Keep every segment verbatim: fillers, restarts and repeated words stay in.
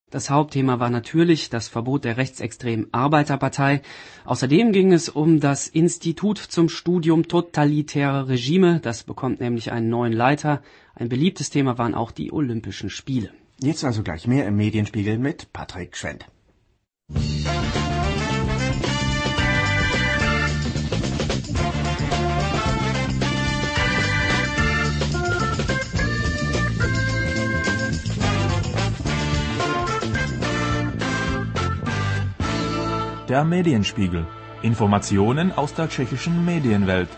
Das Hauptthema war natürlich das Verbot der rechtsextremen Arbeiterpartei. Außerdem ging es um das Institut zum Studium totalitärer Regime. Das bekommt nämlich einen neuen Leiter. Ein beliebtes Thema waren auch die Olympischen Spiele. Jetzt also gleich mehr im Medienspiegel mit Patrick Schwendt. Der Medienspiegel. Informationen aus der tschechischen Medienwelt.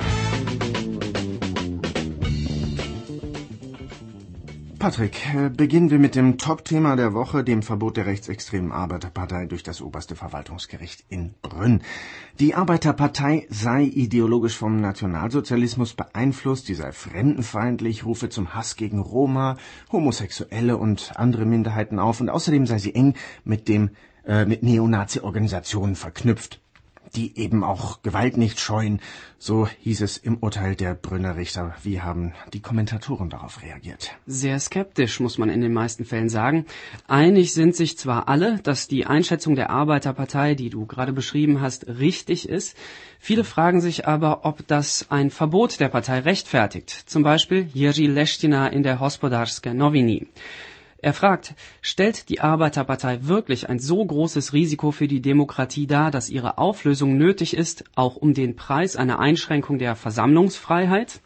Patrick, beginnen wir mit dem Top-Thema der Woche, dem Verbot der rechtsextremen Arbeiterpartei durch das oberste Verwaltungsgericht in Brünn. Die Arbeiterpartei sei ideologisch vom Nationalsozialismus beeinflusst, sie sei fremdenfeindlich, rufe zum Hass gegen Roma, Homosexuelle und andere Minderheiten auf und außerdem sei sie eng mit dem äh, mit Neonazi-Organisationen verknüpft, die eben auch Gewalt nicht scheuen, so hieß es im Urteil der Brünner Richter. Wie haben die Kommentatoren darauf reagiert? Sehr skeptisch, muss man in den meisten Fällen sagen. Einig sind sich zwar alle, dass die Einschätzung der Arbeiterpartei, die du gerade beschrieben hast, richtig ist. Viele fragen sich aber, ob das ein Verbot der Partei rechtfertigt. Zum Beispiel Jiří Leština in der Hospodářské noviny. Er fragt, stellt die Arbeiterpartei wirklich ein so großes Risiko für die Demokratie dar, dass ihre Auflösung nötig ist, auch um den Preis einer Einschränkung der Versammlungsfreiheit?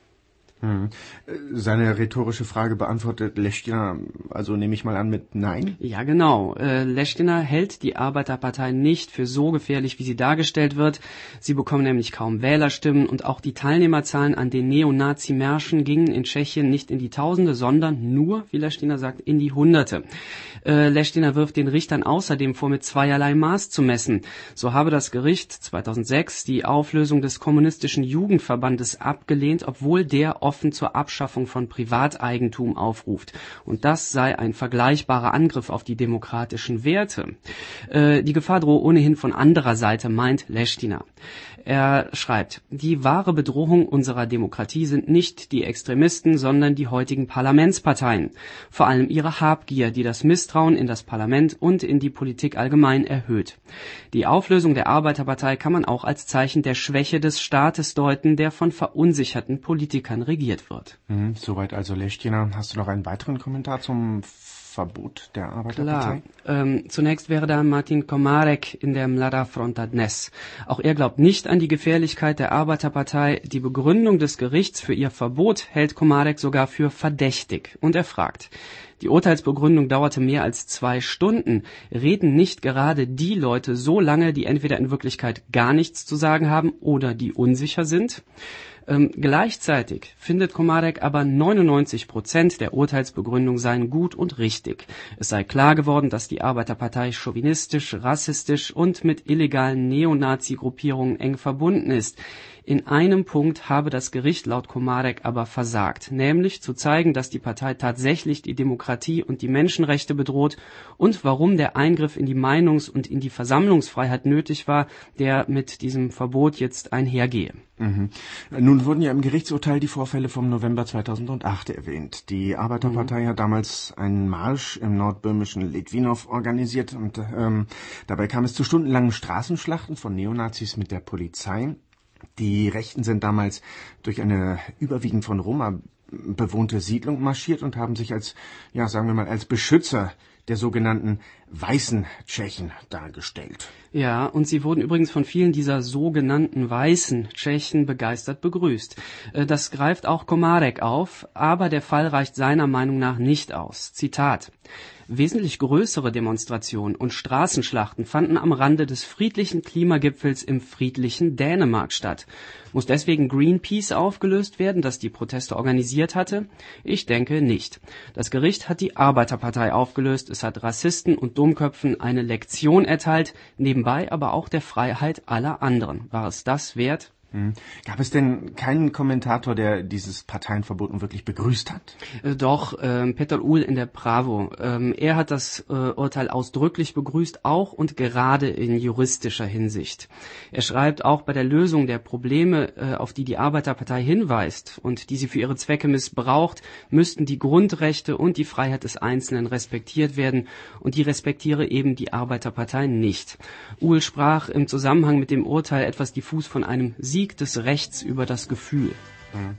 Hm. Seine rhetorische Frage beantwortet Leština, also nehme ich mal an, mit Nein? Ja, genau. Äh, Leština hält die Arbeiterpartei nicht für so gefährlich, wie sie dargestellt wird. Sie bekommen nämlich kaum Wählerstimmen und auch die Teilnehmerzahlen an den Neonazi-Märschen gingen in Tschechien nicht in die Tausende, sondern nur, wie Leština sagt, in die Hunderte. Äh, Leština wirft den Richtern außerdem vor, mit zweierlei Maß zu messen. So habe das Gericht zweitausendsechs die Auflösung des kommunistischen Jugendverbandes abgelehnt, obwohl der offen zur Abschaffung von Privateigentum aufruft. Und das sei ein vergleichbarer Angriff auf die demokratischen Werte. Äh, die Gefahr drohe ohnehin von anderer Seite, meint Leština. Er schreibt, die wahre Bedrohung unserer Demokratie sind nicht die Extremisten, sondern die heutigen Parlamentsparteien. Vor allem ihre Habgier, die das Misstrauen in das Parlament und in die Politik allgemein erhöht. Die Auflösung der Arbeiterpartei kann man auch als Zeichen der Schwäche des Staates deuten, der von verunsicherten Politikern regiert wird. Mhm, soweit also Leština. Hast du noch einen weiteren Kommentar zum Verbot der Arbeiterpartei? Klar. Ähm, zunächst wäre da Martin Komárek in der Mladá Fronta Dnes. Auch er glaubt nicht an die Gefährlichkeit der Arbeiterpartei. Die Begründung des Gerichts für ihr Verbot hält Komárek sogar für verdächtig. Und er fragt, die Urteilsbegründung dauerte mehr als zwei Stunden. Reden nicht gerade die Leute so lange, die entweder in Wirklichkeit gar nichts zu sagen haben oder die unsicher sind? Ähm, gleichzeitig findet Komárek aber neunundneunzig Prozent der Urteilsbegründung seien gut und richtig. Es sei klar geworden, dass die Arbeiterpartei chauvinistisch, rassistisch und mit illegalen Neonazi-Gruppierungen eng verbunden ist. In einem Punkt habe das Gericht laut Komárek aber versagt, nämlich zu zeigen, dass die Partei tatsächlich die Demokratie und die Menschenrechte bedroht und warum der Eingriff in die Meinungs- und in die Versammlungsfreiheit nötig war, der mit diesem Verbot jetzt einhergehe. Mhm. Nun wurden ja im Gerichtsurteil die Vorfälle vom November zweitausendacht erwähnt. Die Arbeiterpartei mhm. hat damals einen Marsch im nordböhmischen Litvinov organisiert und ähm, dabei kam es zu stundenlangen Straßenschlachten von Neonazis mit der Polizei. Die Rechten sind damals durch eine überwiegend von Roma bewohnte Siedlung marschiert und haben sich als, ja, sagen wir mal, als Beschützer der sogenannten weißen Tschechen dargestellt. Ja, und sie wurden übrigens von vielen dieser sogenannten weißen Tschechen begeistert begrüßt. Das greift auch Komárek auf, aber der Fall reicht seiner Meinung nach nicht aus. Zitat: Wesentlich größere Demonstrationen und Straßenschlachten fanden am Rande des friedlichen Klimagipfels im friedlichen Dänemark statt. Muss deswegen Greenpeace aufgelöst werden, das die Proteste organisiert hatte? Ich denke nicht. Das Gericht hat die Arbeiterpartei aufgelöst, es hat Rassisten und Dummköpfen eine Lektion erteilt, nebenbei aber auch der Freiheit aller anderen. War es das wert? Hm. Gab es denn keinen Kommentator, der dieses Parteienverbot nun wirklich begrüßt hat? Äh, Doch, ähm, Peter Uhl in der Bravo. Ähm, er hat das äh, Urteil ausdrücklich begrüßt, auch und gerade in juristischer Hinsicht. Er schreibt, auch bei der Lösung der Probleme, äh, auf die die Arbeiterpartei hinweist und die sie für ihre Zwecke missbraucht, müssten die Grundrechte und die Freiheit des Einzelnen respektiert werden, und die respektiere eben die Arbeiterpartei nicht. Uhl sprach im Zusammenhang mit dem Urteil etwas diffus von einem Sieg des Rechts über das Gefühl. Hm.